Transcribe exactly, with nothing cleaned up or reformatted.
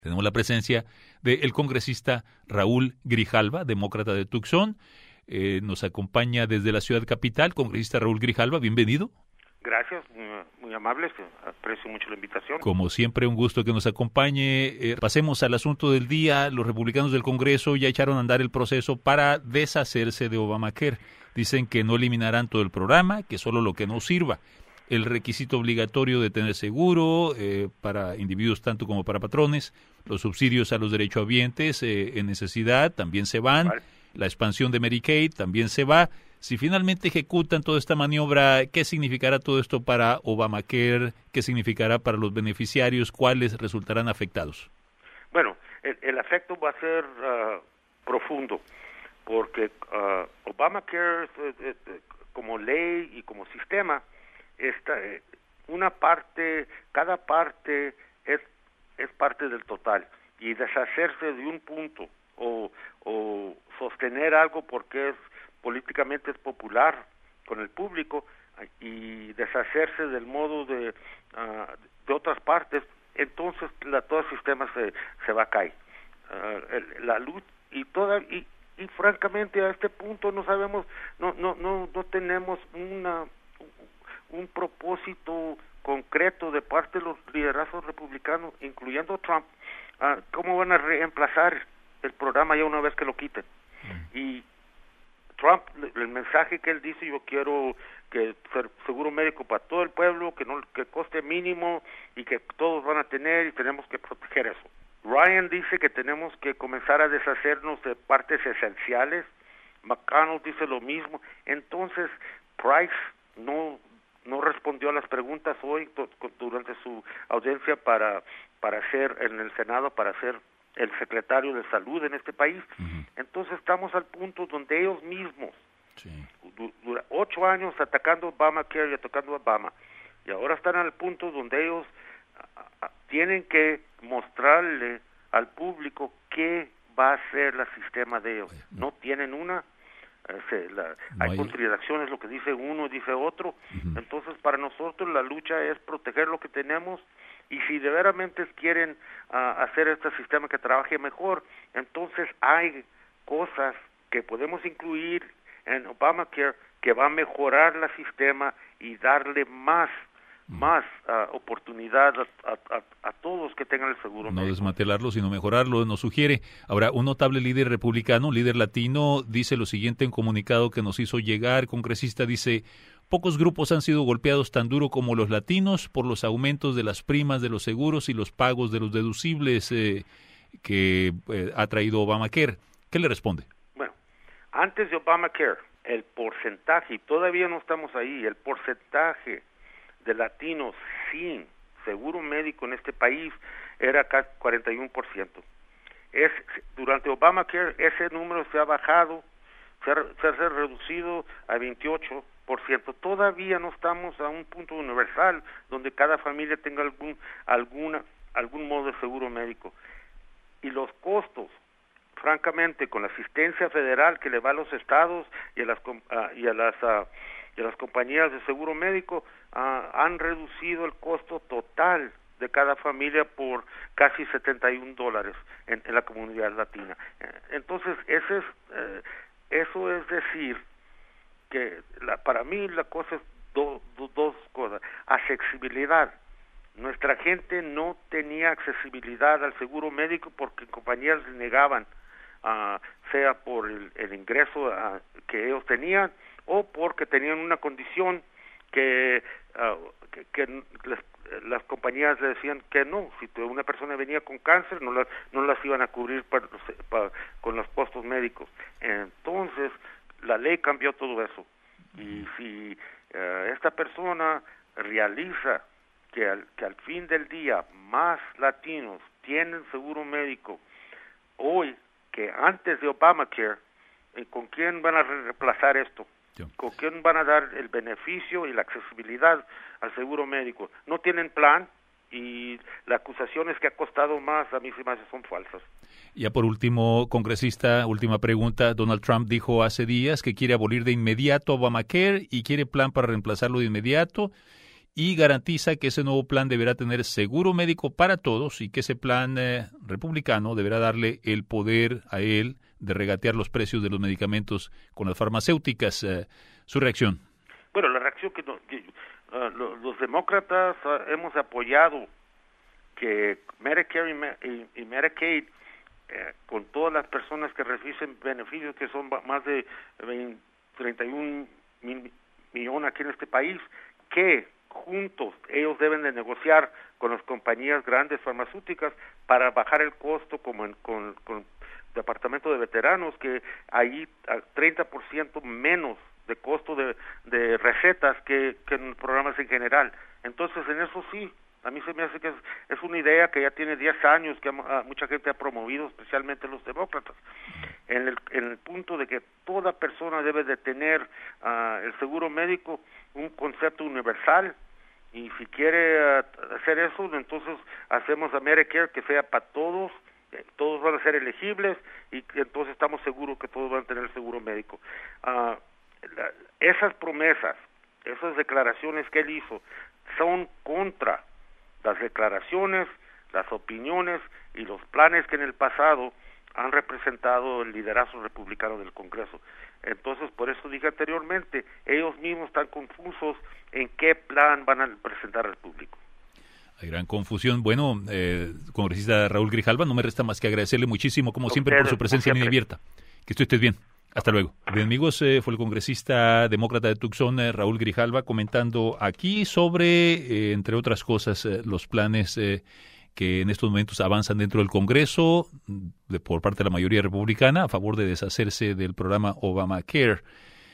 Tenemos la presencia del congresista Raúl Grijalva, demócrata de Tucson. Eh, nos acompaña desde la ciudad capital. Congresista Raúl Grijalva, bienvenido. Gracias, muy, muy amables, aprecio mucho la invitación. Como siempre, un gusto que nos acompañe. Eh, pasemos al asunto del día. Los republicanos del Congreso ya echaron a andar el proceso para deshacerse de Obamacare. Dicen que no eliminarán todo el programa, que solo lo que no sirva. El requisito obligatorio de tener seguro eh, para individuos tanto como para patrones, los subsidios a los derechohabientes eh, en necesidad también se van, vale. La expansión de Medicaid también se va. Si finalmente ejecutan toda esta maniobra, ¿qué significará todo esto para Obamacare? ¿Qué significará para los beneficiarios? ¿Cuáles resultarán afectados? Bueno, el, el efecto va a ser uh, profundo, porque uh, Obamacare eh, eh, como ley y como sistema, esta, eh, una parte, cada parte es es parte del total, y deshacerse de un punto o, o sostener algo porque es políticamente es popular con el público y deshacerse del modo de uh, de otras partes, entonces la, todo el sistema se se va a caer. Uh, el, la luz y toda y, y francamente a este punto no sabemos, no no no no tenemos una un propósito concreto de parte de los liderazgos republicanos, incluyendo Trump, uh, cómo van a reemplazar el programa ya una vez que lo quiten. Mm. Y Trump, el mensaje que él dice, yo quiero que ser seguro médico para todo el pueblo, que no que coste mínimo y que todos van a tener y tenemos que proteger eso. Ryan dice que tenemos que comenzar a deshacernos de partes esenciales. McConnell dice lo mismo. Entonces, Price no no respondió a las preguntas hoy durante su audiencia para para ser en el Senado, para ser el secretario de salud en este país. Uh-huh. Entonces estamos al punto donde ellos mismos, sí. du- dura ocho años atacando Obamacare y atacando a Obama, y ahora están al punto donde ellos a, a, tienen que mostrarle al público qué va a ser el sistema de ellos. Oye, no. no tienen una Se, la, no hay, hay contradicciones, lo que dice uno dice otro. Uh-huh. Entonces para nosotros la lucha es proteger lo que tenemos, y si de veramente quieren uh, hacer este sistema que trabaje mejor, entonces hay cosas que podemos incluir en Obamacare que va a mejorar el sistema y darle más más uh, oportunidad a, a, a todos que tengan el seguro no médico. Desmantelarlo, sino mejorarlo, nos sugiere. Ahora, un notable líder republicano, un líder latino, dice lo siguiente en comunicado que nos hizo llegar. Congresista dice: pocos grupos han sido golpeados tan duro como los latinos por los aumentos de las primas de los seguros y los pagos de los deducibles eh, que eh, ha traído Obamacare. ¿Qué le responde? Bueno, antes de Obamacare, el porcentaje, y todavía no estamos ahí, el porcentaje de latinos sin seguro médico en este país era casi cuarenta y uno por ciento. Es, durante Obamacare ese número se ha bajado, se ha, se ha reducido a veintiocho por ciento. Todavía no estamos a un punto universal donde cada familia tenga algún alguna algún modo de seguro médico. Y los costos, francamente, con la asistencia federal que le va a los estados y a las uh, y a las uh, y las compañías de seguro médico uh, han reducido el costo total de cada familia por casi setenta y un dólares en, en la comunidad latina. Entonces, ese es, eh, eso es decir que la, para mí la cosa es do, do, dos cosas. Accesibilidad. Nuestra gente no tenía accesibilidad al seguro médico porque compañías les negaban, uh, sea por el, el ingreso uh, que ellos tenían, o porque tenían una condición que, uh, que, que les, las compañías le decían que no, si una persona venía con cáncer no las no las iban a cubrir para, para, con los costos médicos. Entonces la ley cambió todo eso, y si uh, esta persona realiza que al, que al fin del día más latinos tienen seguro médico hoy que antes de Obamacare, ¿con quién van a reemplazar esto? ¿Con quién van a dar el beneficio y la accesibilidad al seguro médico? No tienen plan, y las acusaciones que ha costado más a mí se me hacen son falsas. Ya por último, congresista, última pregunta. Donald Trump dijo hace días que quiere abolir de inmediato Obamacare y quiere plan para reemplazarlo de inmediato. y garantiza que ese nuevo plan deberá tener seguro médico para todos y que ese plan eh, republicano deberá darle el poder a él de regatear los precios de los medicamentos con las farmacéuticas. Eh, ¿Su reacción? Bueno, la reacción que, no, que uh, los, los demócratas uh, hemos apoyado que Medicare y, y, y Medicaid, eh, con todas las personas que reciben beneficios, que son más de veinte, treinta y un mil millones aquí en este país, que juntos ellos deben de negociar con las compañías grandes farmacéuticas para bajar el costo, como en, con, con el Departamento de Veteranos, que ahí treinta por ciento menos de costo de, de recetas que, que en programas en general. Entonces, en eso sí, a mí se me hace que es, es una idea que ya tiene diez años, que ha, mucha gente ha promovido, especialmente los demócratas, en el, en el punto de que toda persona debe de tener uh, el seguro médico, un concepto universal, y si quiere uh, hacer eso, entonces hacemos a Medicare que sea para todos, eh, todos van a ser elegibles, y entonces estamos seguros que todos van a tener el seguro médico. Uh, la, esas promesas, esas declaraciones que él hizo, son contra las declaraciones, las opiniones y los planes que en el pasado han representado el liderazgo republicano del Congreso. Entonces, por eso dije anteriormente, ellos mismos están confusos en qué plan van a presentar al público. Hay gran confusión. Bueno, eh, congresista Raúl Grijalva, no me resta más que agradecerle muchísimo, como siempre, por su presencia en Línea Abierta. Que usted esté bien. Hasta luego. Bien, amigos, eh, fue el congresista demócrata de Tucson, eh, Raúl Grijalva, comentando aquí sobre, eh, entre otras cosas, eh, los planes eh, que en estos momentos avanzan dentro del Congreso de, por parte de la mayoría republicana a favor de deshacerse del programa Obamacare.